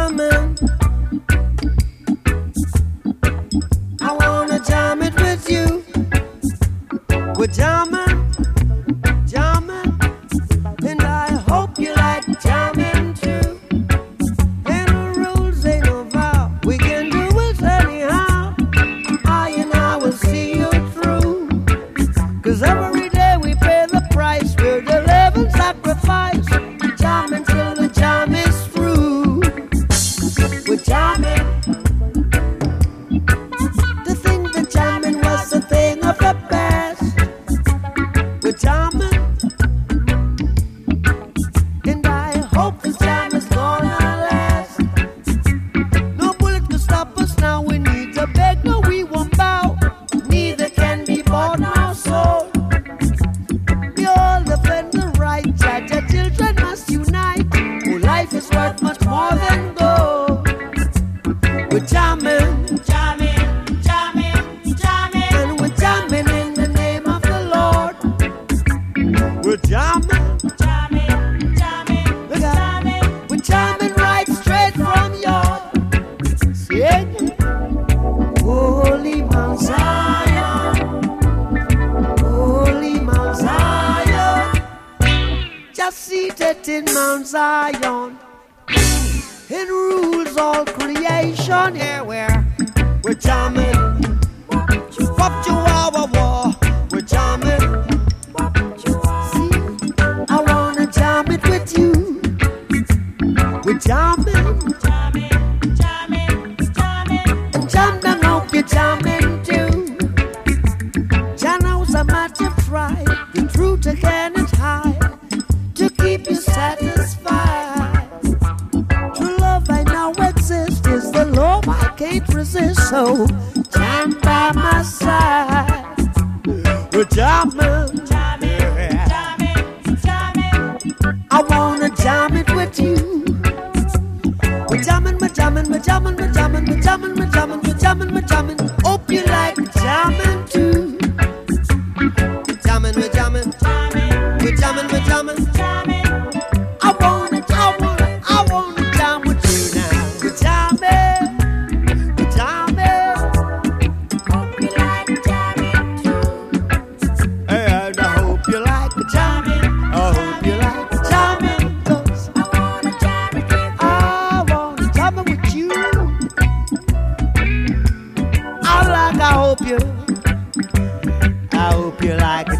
jamming. I wanna jam it with you. We're jamming, jamming, and I hope you like jamming too. Ain't no rules, ain't no vow. We can do it anyhow. I and I will see you through. 'Cause every day we pay the price. We're the living sacrifice. Jamming till the jam is through. We're jamming. To think that jamming was a thing of the past. We're jamming, and I hope this jam is gonna last. No bullet can stop us now. We need to beg, no, we won't bow. Neither can be bought nor sold. We all defend the right. Judge, our children must unite. Oh, life is worth much more than gold. We're jamming, jamming, jamming, jamming, and we're jamming in the name of the Lord. We're jamming, jamming, jamming, jamming. We're jamming right straight from your sing. Holy Mount Zion, Holy Mount Zion, just seated in Mount Zion. It rules all creation. Here we're jamming. Wop chihuahua, we're jamming. See, I wanna jam it with you. We're jamming, jamming, jamming, jamming. And jam down, hope you're jamming too. Jah knows how much you've tried. The truth again is high to keep you satisfied. True love I know exists is the love I can't resist. So jam by my side. We're jamming, jamming, jamming, jamming. I wanna jam it with you. We're jamming, we're jamming, we're jamming, we're jamming, we're jamming, we're jamming, we're jamming, we're jamming. Hope you like jamming too. We're jamming, we're jamming, jamming, we're jamming, we're jamming, jamming. I wanna jam with you now. We're jamming, we're jamming. Hope you like jamming too. And I hope you like jamming. I hope you like jamming. 'Cause I wanna jam it with you. I wanna jam it with you. I hope you like